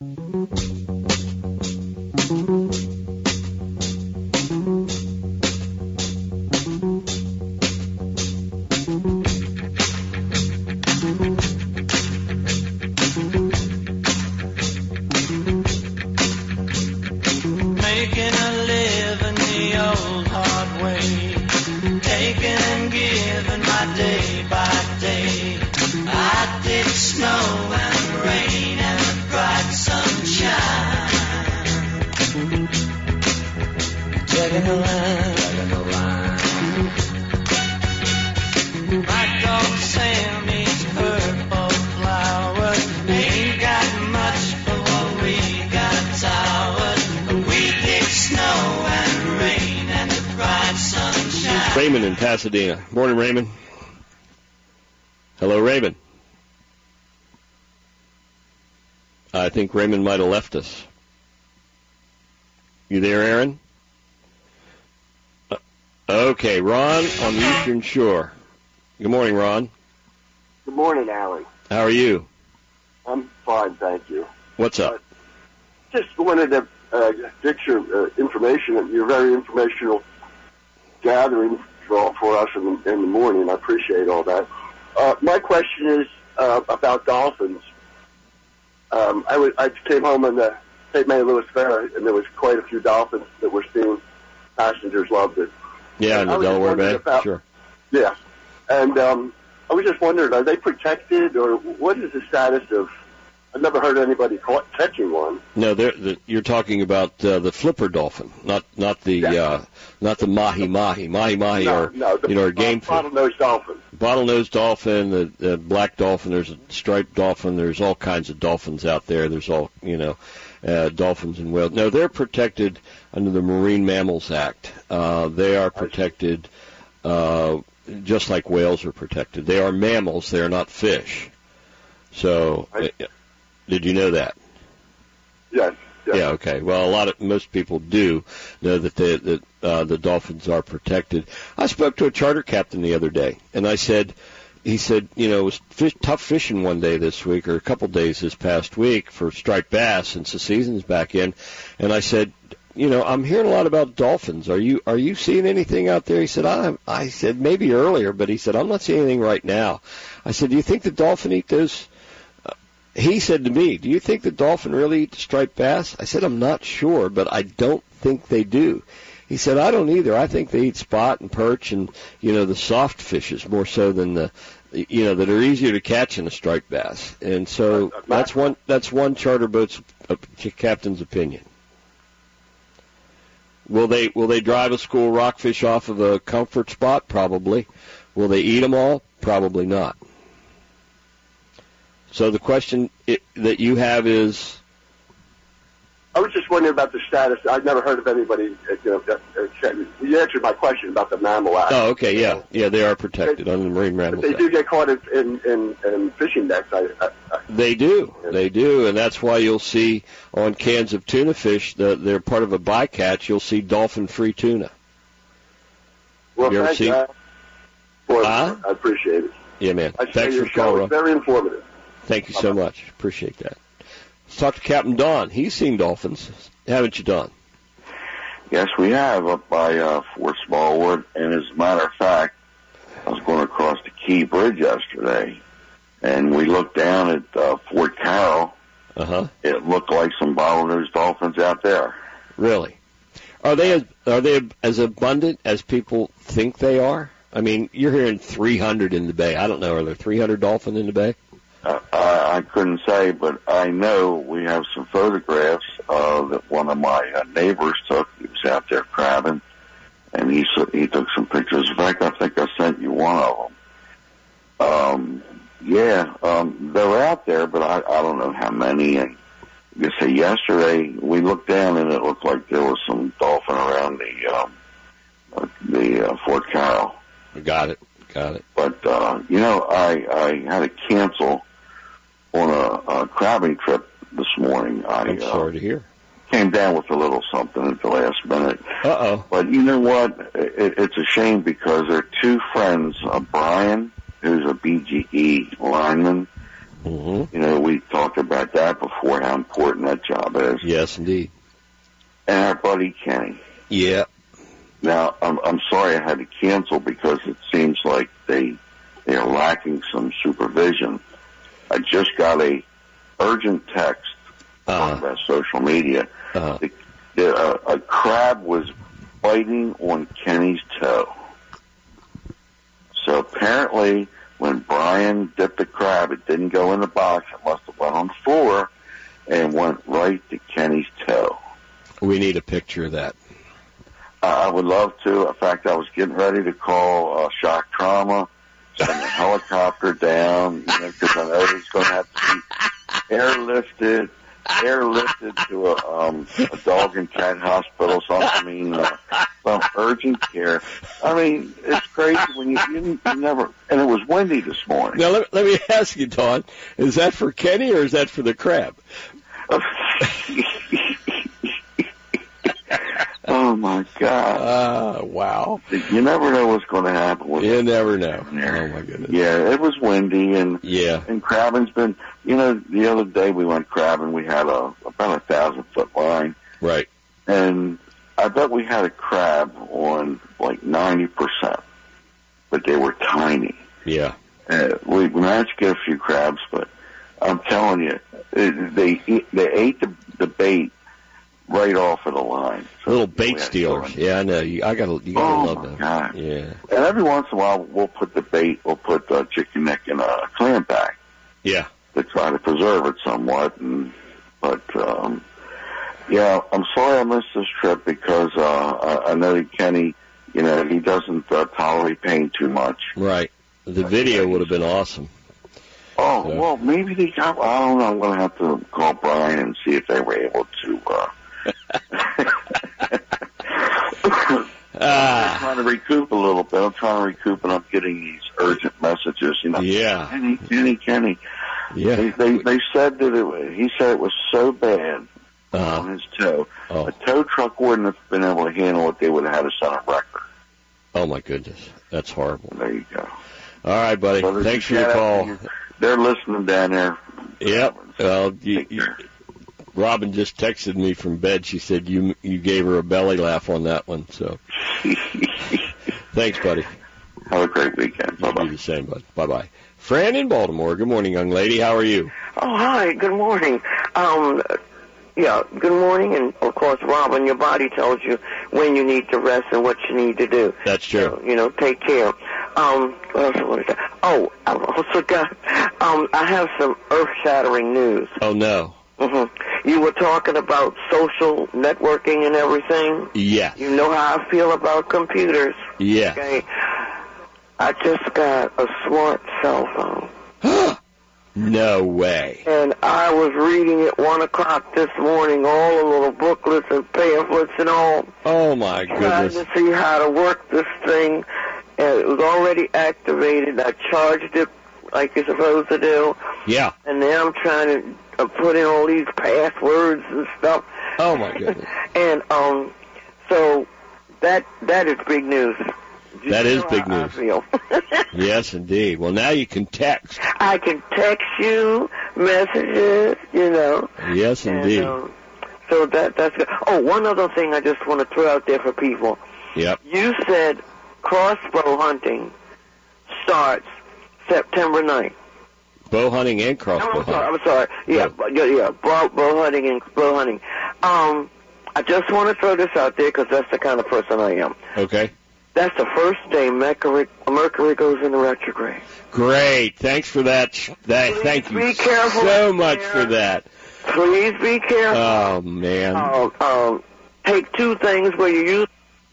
[SPEAKER 2] Raymond in Pasadena. Morning, Raymond. Hello, Raymond. I think Raymond might have left us. You there, Aaron? Okay, Ron on the Eastern Shore. Good morning, Ron.
[SPEAKER 3] Good morning, Alan.
[SPEAKER 2] How are you?
[SPEAKER 3] I'm fine, thank you.
[SPEAKER 2] What's up?
[SPEAKER 3] Just wanted to get your information, your very informational gathering for us in the morning. I appreciate all that. My question is about dolphins. I came home on the St. Mary Louis Fair, and there was quite a few dolphins that were seen. Passengers loved it.
[SPEAKER 2] Yeah, in the Delaware Bay. Sure.
[SPEAKER 3] Yeah. And I was just wondering, are they protected, or what is the status of... I've never heard anybody catching one.
[SPEAKER 2] No, you're talking about the flipper dolphin, not the mahi-mahi. Mahi-mahi are game fish.
[SPEAKER 3] Bottlenose dolphin.
[SPEAKER 2] Bottlenose dolphin, the black dolphin. There's a striped dolphin. There's all kinds of dolphins out there. There's all dolphins and whales. No, they're protected under the Marine Mammals Act. They are protected just like whales are protected. They are mammals. They are not fish. So. Did you know that?
[SPEAKER 3] Yes.
[SPEAKER 2] Yeah. Okay. Well, most people do know that the dolphins are protected. I spoke to a charter captain the other day, and he said, it was tough fishing one day this week, or a couple days this past week for striped bass since the season's back in. And I said, I'm hearing a lot about dolphins. Are you seeing anything out there? He said, I said maybe earlier, but he said I'm not seeing anything right now. I said, do you think the dolphin eat those? He said to me, do you think the dolphin really eat the striped bass? I said, I'm not sure, but I don't think they do. He said, I don't either. I think they eat spot and perch and, the soft fishes more so than that are easier to catch in a striped bass. And so that's one charter boat's captain's opinion. Will they drive a school rockfish off of a comfort spot? Probably. Will they eat them all? Probably not. So the question that you have is?
[SPEAKER 3] I was just wondering about the status. I've never heard of anybody, you answered my question about the Mammal Act.
[SPEAKER 2] Oh, okay, yeah. Yeah, they are protected under the Marine Mammals Act.
[SPEAKER 3] But they do get caught in fishing nets.
[SPEAKER 2] They do. They do, and that's why you'll see on cans of tuna fish, they're part of a bycatch, you'll see dolphin-free tuna.
[SPEAKER 3] Well, thank you. I appreciate it.
[SPEAKER 2] Yeah, man. Thanks for calling.
[SPEAKER 3] It's very informative.
[SPEAKER 2] Thank you so much. Appreciate that. Let's talk to Captain Don. He's seen dolphins, haven't you, Don?
[SPEAKER 8] Yes, we have up by Fort Smallwood. And as a matter of fact, I was going across the Key Bridge yesterday, and we looked down at Fort Carroll.
[SPEAKER 2] Uh-huh.
[SPEAKER 8] It looked like some bottlenose dolphins out there.
[SPEAKER 2] Really? Are they as abundant as people think they are? I mean, you're hearing 300 in the bay. I don't know. Are there 300 dolphins in the bay?
[SPEAKER 8] I couldn't say, but I know we have some photographs that one of my neighbors took. He was out there crabbing, and he took some pictures. In fact, I think I sent you one of them. They're out there, but I don't know how many. And like I say, yesterday we looked down, and it looked like there was some dolphin around the Fort Carroll.
[SPEAKER 2] Got it.
[SPEAKER 8] But I had to cancel on a crabbing trip this morning.
[SPEAKER 2] I'm sorry to hear.
[SPEAKER 8] Came down with a little something at the last minute.
[SPEAKER 2] Uh-oh.
[SPEAKER 8] But you know what? It's a shame because there are two friends, Brian, who's a BGE lineman.
[SPEAKER 2] Mm-hmm.
[SPEAKER 8] You know, we talked about that before, how important that job is.
[SPEAKER 2] Yes, indeed.
[SPEAKER 8] And our buddy Kenny.
[SPEAKER 2] Yeah.
[SPEAKER 8] Now, I'm sorry I had to cancel because it seems like they are lacking some supervision. I just got a urgent text about social media. A crab was biting on Kenny's toe. So apparently, when Brian dipped the crab, it didn't go in the box. It must have went on the floor and went right to Kenny's toe.
[SPEAKER 2] We need a picture of that.
[SPEAKER 8] I would love to. In fact, I was getting ready to call shock trauma, send a helicopter down, because I know he's going to have to be airlifted to a dog and cat hospital, something. Some urgent care. I mean, it's crazy when you never. And it was windy this morning.
[SPEAKER 2] Now let me ask you, Don, is that for Kenny or is that for the crab?
[SPEAKER 8] Oh, my God.
[SPEAKER 2] Wow.
[SPEAKER 8] You never know what's going to happen.
[SPEAKER 2] You never know. Oh, my goodness.
[SPEAKER 8] Yeah, it was windy, and crabbing's been, the other day we went crabbing, we had about 1,000-foot line.
[SPEAKER 2] Right.
[SPEAKER 8] And I bet we had a crab on like 90%, but they were tiny.
[SPEAKER 2] Yeah.
[SPEAKER 8] We managed to get a few crabs, but I'm telling you, they ate the bait right off of the line. So
[SPEAKER 2] little bait stealers. Yeah, I know. You gotta love them.
[SPEAKER 8] God.
[SPEAKER 2] Yeah.
[SPEAKER 8] And every once in a while, we'll put chicken neck in a clam bag.
[SPEAKER 2] Yeah.
[SPEAKER 8] To try to preserve it somewhat. But I'm sorry I missed this trip because I know that Kenny, he doesn't tolerate pain too much.
[SPEAKER 2] Right. The video would have been awesome.
[SPEAKER 8] Oh, so. Well, maybe they got, I don't know, I'm going to have to call Brian and see if they were able to, I'm trying to recoup a little bit. I'm trying to recoup, and I'm getting these urgent messages,
[SPEAKER 2] Yeah.
[SPEAKER 8] Kenny.
[SPEAKER 2] Yeah.
[SPEAKER 8] They said that he said it was so bad on his toe.
[SPEAKER 2] Oh.
[SPEAKER 8] A tow truck wouldn't have been able to handle it. They would have had to set a record.
[SPEAKER 2] Oh, my goodness. That's horrible.
[SPEAKER 8] There you go.
[SPEAKER 2] All right, buddy.
[SPEAKER 8] So
[SPEAKER 2] thanks for your call.
[SPEAKER 8] They're listening down there.
[SPEAKER 2] Yep. Well, Robin just texted me from bed. She said you gave her a belly laugh on that one. So thanks, buddy.
[SPEAKER 8] Have a great weekend. Bye-bye.
[SPEAKER 2] You do the same, bud. Bye-bye. Fran in Baltimore. Good morning, young lady. How are you?
[SPEAKER 9] Oh, hi. Good morning. Good morning. And, of course, Robin, your body tells you when you need to rest and what you need to do.
[SPEAKER 2] That's true.
[SPEAKER 9] So, take care. What is that? Oh, I also got, I have some earth-shattering news.
[SPEAKER 2] Oh, no.
[SPEAKER 9] Mm-hmm. You were talking about social networking and everything.
[SPEAKER 2] Yeah.
[SPEAKER 9] You know how I feel about computers.
[SPEAKER 2] Yeah.
[SPEAKER 9] Okay. I just got a smart cell phone.
[SPEAKER 2] No way.
[SPEAKER 9] And I was reading at 1 o'clock this morning all the little booklets and pamphlets and all.
[SPEAKER 2] Oh, my
[SPEAKER 9] Trying
[SPEAKER 2] goodness.
[SPEAKER 9] to see how to work this thing. And it was already activated. I charged it like you're supposed to do.
[SPEAKER 2] Yeah.
[SPEAKER 9] And now I'm trying to put in all these passwords and stuff.
[SPEAKER 2] Oh, my goodness.
[SPEAKER 9] And so that is big news.
[SPEAKER 2] That is big
[SPEAKER 9] how
[SPEAKER 2] news.
[SPEAKER 9] I feel.
[SPEAKER 2] Yes, indeed. Well, now you can text.
[SPEAKER 9] I can text you messages, you know.
[SPEAKER 2] Yes, indeed.
[SPEAKER 9] And, so that's good. Oh, one other thing I just want to throw out there for people.
[SPEAKER 2] Yep.
[SPEAKER 9] You said crossbow hunting starts September 9th.
[SPEAKER 2] Bow hunting and crossbow hunting.
[SPEAKER 9] I'm sorry. Yeah, bow hunting and bow hunting. I just want to throw this out there because that's the kind of person I am.
[SPEAKER 2] Okay.
[SPEAKER 9] That's the first day Mercury goes into retrograde.
[SPEAKER 2] Great. Thanks for that. Thank you
[SPEAKER 9] be careful
[SPEAKER 2] so much for that.
[SPEAKER 9] Please be careful.
[SPEAKER 2] Oh, man.
[SPEAKER 9] Take two things where you use.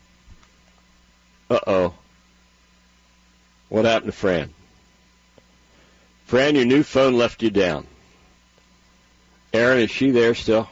[SPEAKER 2] Uh-oh. What happened to Fran? Fran, your new phone left you down. Aaron, is she there still?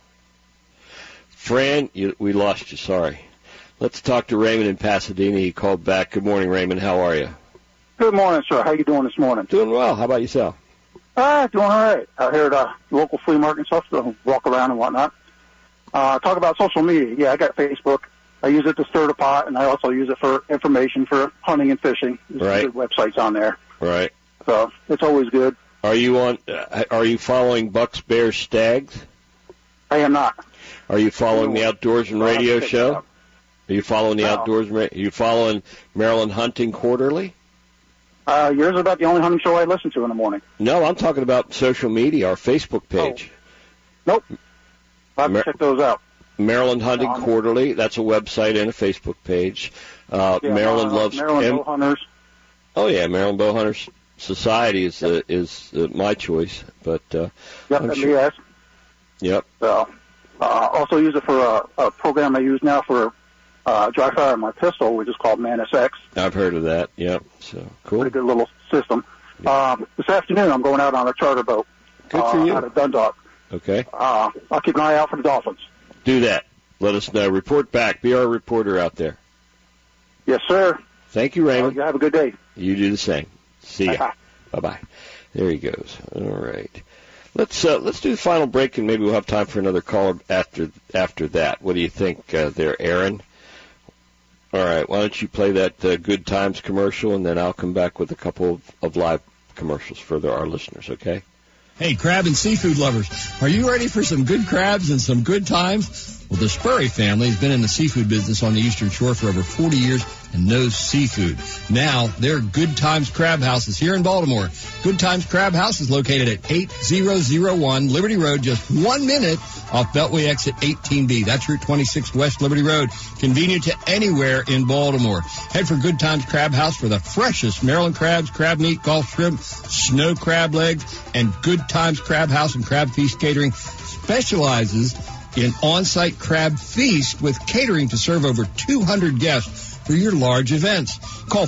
[SPEAKER 2] Fran, we lost you. Sorry. Let's talk to Raymond in Pasadena. He called back. Good morning, Raymond. How are you?
[SPEAKER 10] Good morning, sir. How you doing this morning?
[SPEAKER 2] Doing well. How about yourself?
[SPEAKER 10] Doing all right. Out here at a local flea market and stuff, so walk around and whatnot. Talk about social media. Yeah, I got Facebook. I use it to stir the pot, and I also use it for information for hunting and fishing. There's
[SPEAKER 2] right.
[SPEAKER 10] some good websites on there.
[SPEAKER 2] Right.
[SPEAKER 10] So it's always good.
[SPEAKER 2] Are you following Bucks, Bears, Stags?
[SPEAKER 10] I am not. Are
[SPEAKER 2] you following the Outdoors and Radio Show? Are you following the Outdoors? Are you following Maryland Hunting Quarterly?
[SPEAKER 10] Yours is about the only hunting show I listen to in the morning.
[SPEAKER 2] No, I'm talking about social media, our Facebook page.
[SPEAKER 10] Nope. I'll have to check those out.
[SPEAKER 2] Maryland Hunting Quarterly. That's a website and a Facebook page. Maryland loves
[SPEAKER 10] Maryland Bow Hunters.
[SPEAKER 2] Oh yeah, Maryland Bow Hunters Society is my choice, but
[SPEAKER 10] yep,
[SPEAKER 2] sure. Yep.
[SPEAKER 10] Also use it for a program I use now for dry fire on my pistol, which is called Manus X.
[SPEAKER 2] I've heard of that. Yep. So cool.
[SPEAKER 10] Pretty good little system. Yep. This afternoon I'm going out on a charter boat.
[SPEAKER 2] Good for you.
[SPEAKER 10] Out of Dundalk.
[SPEAKER 2] Okay.
[SPEAKER 10] I'll keep an eye out for the dolphins.
[SPEAKER 2] Do that. Let us know. Report back. Be our reporter out there.
[SPEAKER 10] Yes, sir.
[SPEAKER 2] Thank you, Raymond.
[SPEAKER 10] You have a good day.
[SPEAKER 2] You do the same. See ya. Bye-bye. There he goes. All right. Let's do the final break, and maybe we'll have time for another caller after that. What do you think there, Aaron? All right. Why don't you play that Good Times commercial, and then I'll come back with a couple of live commercials for our listeners, okay?
[SPEAKER 5] Hey, crab and seafood lovers, are you ready for some good crabs and some good times? Well, the Spurry family has been in the seafood business on the Eastern Shore for over 40 years and knows seafood. Now, their Good Times Crab House is here in Baltimore. Good Times Crab House is located at 8001 Liberty Road, just 1 minute off Beltway exit 18B. That's Route 26 West Liberty Road. Convenient to anywhere in Baltimore. Head for Good Times Crab House for the freshest Maryland crabs, crab meat, Gulf shrimp, snow crab legs, and Good Times Crab House and Crab Feast Catering specializes in on-site crab feast with catering to serve over 200 guests for your large events. Call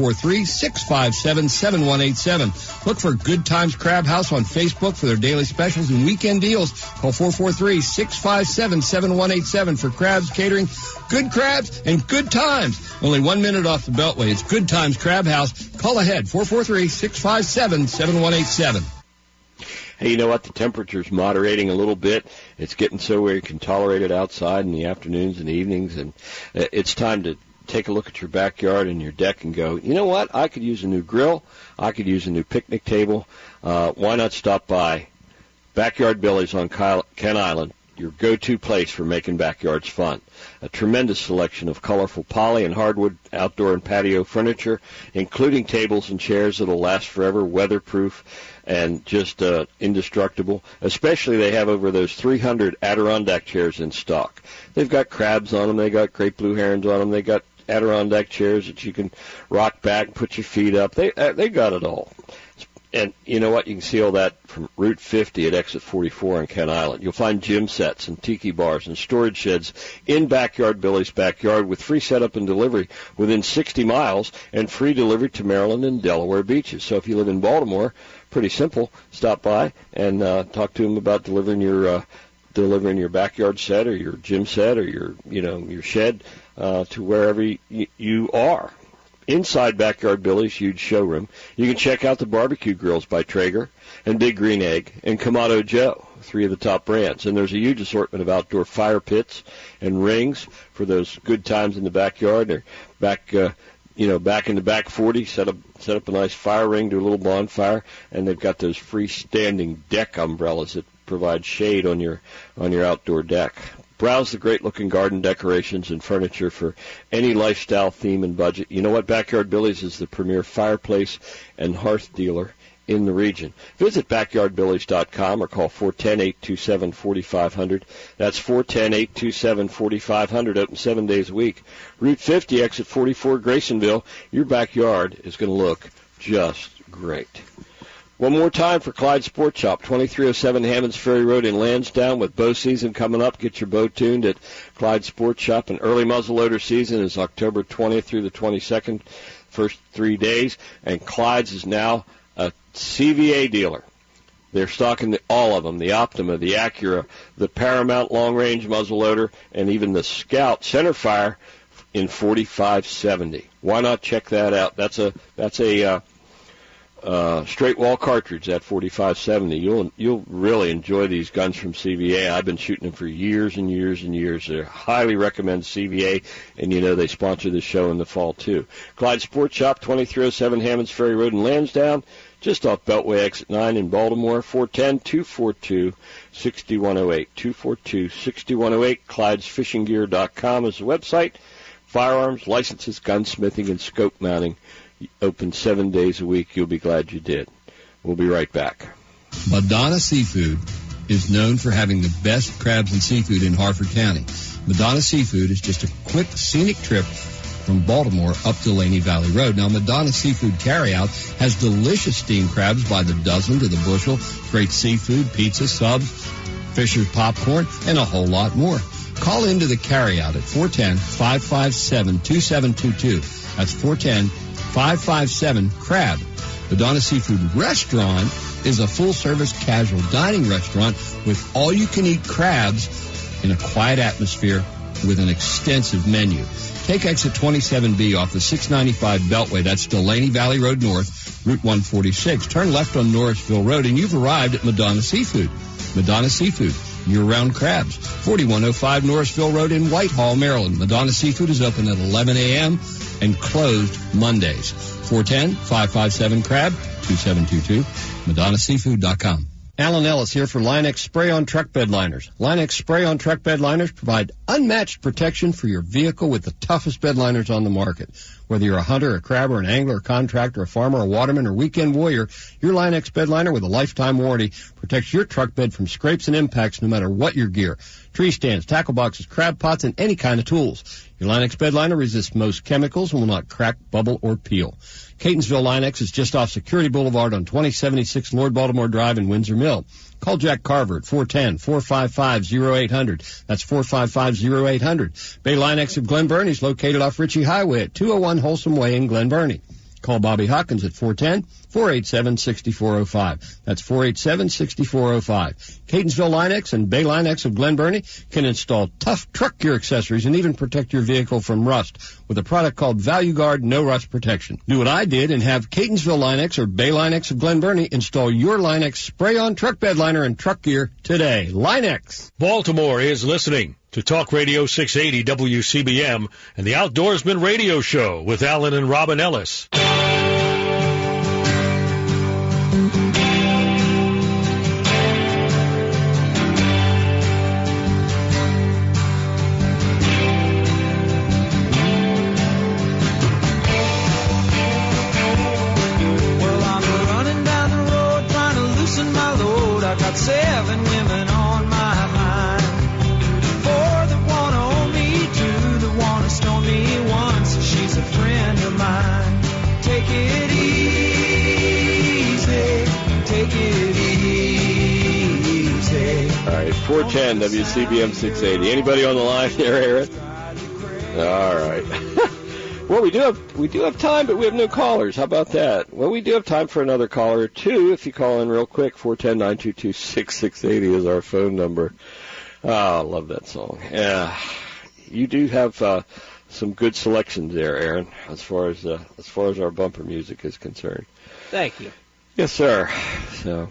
[SPEAKER 5] 443-657-7187. Look for Good Times Crab House on Facebook for their daily specials and weekend deals. Call 443-657-7187 for crabs catering, good crabs, and good times. Only 1 minute off the Beltway. It's Good Times Crab House. Call ahead, 443-657-7187.
[SPEAKER 2] Hey, you know what? The temperature's moderating a little bit. It's getting so where you can tolerate it outside in the afternoons and evenings, and it's time to take a look at your backyard and your deck and go, you know what? I could use a new grill. I could use a new picnic table. Why not stop by Backyard Billy's on Kent Island, your go-to place for making backyards fun. A tremendous selection of colorful poly and hardwood outdoor and patio furniture, including tables and chairs that'll last forever, weatherproof, and just indestructible. Especially they have over those 300 Adirondack chairs in stock. They've got crabs on them. They got great blue herons on them. They got Adirondack chairs that you can rock back and put your feet up. They got it all. And you know what? You can see all that from Route 50 at exit 44 on Kent Island. You'll find gym sets and tiki bars and storage sheds in Backyard Billy's backyard with free setup and delivery within 60 miles and free delivery to Maryland and Delaware beaches. So if you live in Baltimore, pretty simple. Stop by and talk to them about delivering your backyard set or your gym set or your shed to wherever you are. Inside Backyard Billy's huge showroom, you can check out the barbecue grills by Traeger and Big Green Egg and Kamado Joe, 3 of the top brands. And there's a huge assortment of outdoor fire pits and rings for those good times in the backyard or back in the back 40, set up a nice fire ring, do a little bonfire, and they've got those freestanding deck umbrellas that provide shade on your outdoor deck. Browse the great-looking garden decorations and furniture for any lifestyle theme and budget. You know what? Backyard Billy's is the premier fireplace and hearth dealer in the region. Visit backyardbillys.com or call 410-827-4500. That's 410-827-4500, open 7 days a week. Route 50, exit 44, Graysonville. Your backyard is going to look just great. One more time for Clyde Sports Shop, 2307 Hammonds Ferry Road in Lansdowne. With bow season coming up, get your bow tuned at Clyde Sports Shop. And early muzzleloader season is October 20th through the 22nd, first 3 days. And Clyde's is now a CVA dealer. They're stocking all of them, the Optima, the Acura, the Paramount long-range muzzleloader, and even the Scout centerfire in 4570. Why not check that out? That's a straight wall cartridge at 4570. You'll really enjoy these guns from CVA. I've been shooting them for years and years and years. I highly recommend CVA, and they sponsor the show in the fall too. Clyde Sports Shop, 2307 Hammonds Ferry Road in Lansdowne, just off Beltway exit 9 in Baltimore. 410-242-6108. 242-6108. ClydesFishingGear.com is the website. Firearms, licenses, gunsmithing, and scope mounting. Open 7 days a week. You'll be glad you did. We'll be right back.
[SPEAKER 5] Madonna Seafood is known for having the best crabs and seafood in Harford County. Madonna Seafood is just a quick, scenic trip from Baltimore up to Laney Valley Road. Now, Madonna Seafood Carryout has delicious steamed crabs by the dozen to the bushel, great seafood, pizza, subs, Fisher's popcorn, and a whole lot more. Call into the carryout at 410-557-2722. That's 410-557-CRAB. Madonna Seafood Restaurant is a full-service casual dining restaurant with all-you-can-eat crabs in a quiet atmosphere with an extensive menu. Take exit 27B off the 695 Beltway. That's Delaney Valley Road North, Route 146. Turn left on Norrisville Road, and you've arrived at Madonna Seafood. Madonna Seafood, year-round crabs. 4105 Norrisville Road in Whitehall, Maryland. Madonna Seafood is open at 11 a.m. and closed Mondays. 410-557-CRAB, 2722, MadonnaSeafood.com. Alan Ellis here for Line-X Spray-On Truck Bed Liners. Line-X Spray-On Truck Bed Liners provide unmatched protection for your vehicle with the toughest bed liners on the market. Whether you're a hunter, a crabber, an angler, a contractor, a farmer, a waterman, or weekend warrior, your Line-X bed liner with a lifetime warranty protects your truck bed from scrapes and impacts no matter what your gear. Tree stands, tackle boxes, crab pots, and any kind of tools. Your Line-X bed liner resists most chemicals and will not crack, bubble, or peel. Catonsville Line-X is just off Security Boulevard on 2076 Lord Baltimore Drive in Windsor Mill. Call Jack Carver at 410-455-0800. That's 455-0800. Bay Line-X of Glen Burnie is located off Ritchie Highway at 201 Wholesome Way in Glen Burnie. Call Bobby Hawkins at 410-487-6405. That's 487-6405. Catonsville Line-X and Bay Line-X of Glen Burnie can install tough truck gear accessories and even protect your vehicle from rust with a product called Value Guard No Rust Protection. Do what I did and have Catonsville Line-X or Bay Line-X of Glen Burnie install your Line-X spray-on truck bed liner and truck gear today. Line-X.
[SPEAKER 1] Baltimore is listening to Talk Radio 680 WCBM and the Outdoorsman Radio Show with Alan and Robin Ellis.
[SPEAKER 11] Well, I'm running down the road trying to loosen my load. I got 7 women on my mind. 4 that wanna own me, 2 that wanna stone me, 1 so she's a friend of mine. Take it easy,
[SPEAKER 2] 410 WCBM 680. Anybody on the line there, Aaron? All right. Well, we do have time, but we have no callers. How about that? Well, we do have time for another caller or two. If you call in real quick, 410-922-6680 is our phone number. Oh, I love that song. Yeah, you do have some good selections there, Aaron, as far as our bumper music is concerned.
[SPEAKER 7] Thank you.
[SPEAKER 2] Yes, sir. So,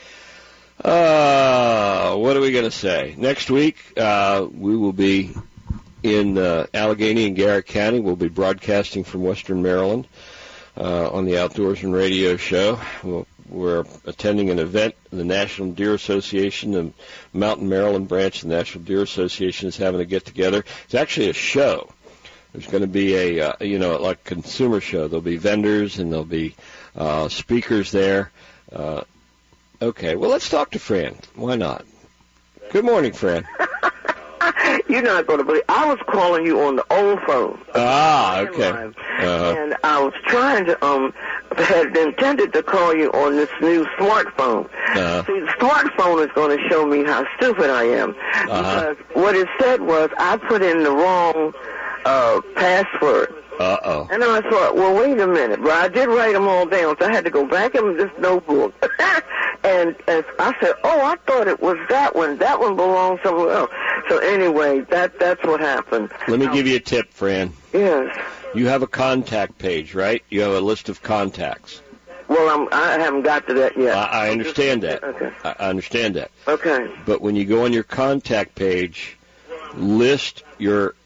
[SPEAKER 2] what are we going to say? Next week, we will be in Allegheny and Garrett County. We'll be broadcasting from Western Maryland on the Outdoorsman Radio Show. We're attending an event. The National Deer Association, the Mountain Maryland branch of the National Deer Association is having a get-together. It's actually a show. There's going to be a, like a consumer show. There'll be vendors and there'll be speakers there. Okay, well, let's talk to Fran. Why not? Good morning, Fran.
[SPEAKER 9] You're not going to believe. I was calling you on the old phone.
[SPEAKER 2] Ah, okay.
[SPEAKER 9] And I was trying to, had intended to call you on this new smartphone. See, the smartphone is going to show me how stupid I am. Because what it said was I put in the wrong password.
[SPEAKER 2] Uh-oh.
[SPEAKER 9] And then I thought, well, wait a minute. But I did write them all down, so I had to go back in this notebook. And I said, oh, I thought it was that one. That one belongs somewhere else. So anyway, that's what happened.
[SPEAKER 2] Let me give you a tip, Fran.
[SPEAKER 9] Yes.
[SPEAKER 2] You have a contact page, right? You have a list of contacts.
[SPEAKER 9] Well, I haven't got to that yet.
[SPEAKER 2] I understand that.
[SPEAKER 9] Okay.
[SPEAKER 2] I understand that.
[SPEAKER 9] Okay.
[SPEAKER 2] But when you go on your contact page, list your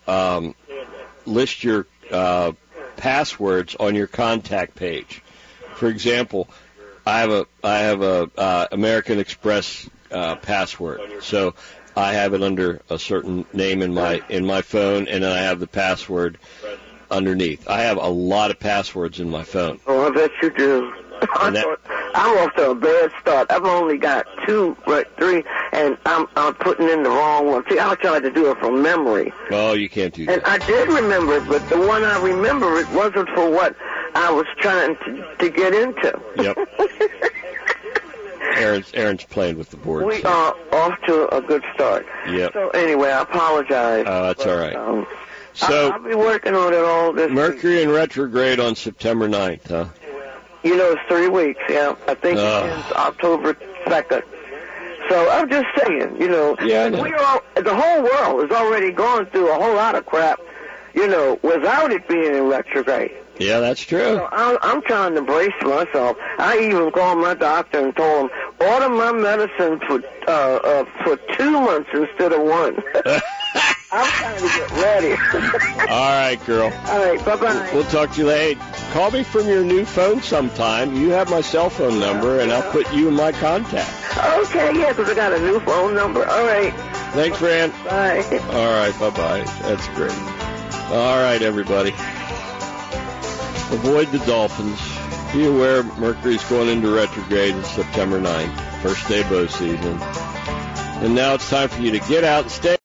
[SPEAKER 2] passwords on your contact page. For example, I have a American Express password. So I have it under a certain name in my phone, and then I have the password underneath. I have a lot of passwords in my phone.
[SPEAKER 9] Oh, I bet you do. I'm off to a bad start. I've only got 2, right, 3, and I'm putting in the wrong one. See, I tried to do it from memory.
[SPEAKER 2] Oh, you can't do that.
[SPEAKER 9] And I did remember it, but the one I remember, it wasn't for what I was trying to get into.
[SPEAKER 2] Yep. Aaron's playing with the board.
[SPEAKER 9] We are off to a good start.
[SPEAKER 2] Yep.
[SPEAKER 9] So anyway, I apologize.
[SPEAKER 2] Oh, that's all right. So
[SPEAKER 9] I'll be working on it all this
[SPEAKER 2] Mercury
[SPEAKER 9] week.
[SPEAKER 2] in retrograde on September 9th, huh?
[SPEAKER 9] You know, it's 3 weeks, yeah. I think it ends October 2nd. So I'm just saying,
[SPEAKER 2] Yeah,
[SPEAKER 9] the whole world has already gone through a whole lot of crap, without it being in retrograde.
[SPEAKER 2] Yeah, that's true.
[SPEAKER 9] So I'm trying to brace myself. I even called my doctor and told him, order my medicine for 2 months instead of 1. I'm trying to get ready.
[SPEAKER 2] All right, girl.
[SPEAKER 9] All right, bye-bye.
[SPEAKER 2] We'll talk to you later. Call me from your new phone sometime. You have my cell phone number, and I'll put you in my contact.
[SPEAKER 9] Okay, yeah, because I got a new phone number. All right.
[SPEAKER 2] Thanks, Fran.
[SPEAKER 9] Bye.
[SPEAKER 2] All right, bye-bye. That's great. All right, everybody. Avoid the dolphins. Be aware Mercury's going into retrograde on September 9th, first day of bow season. And now it's time for you to get out and stay.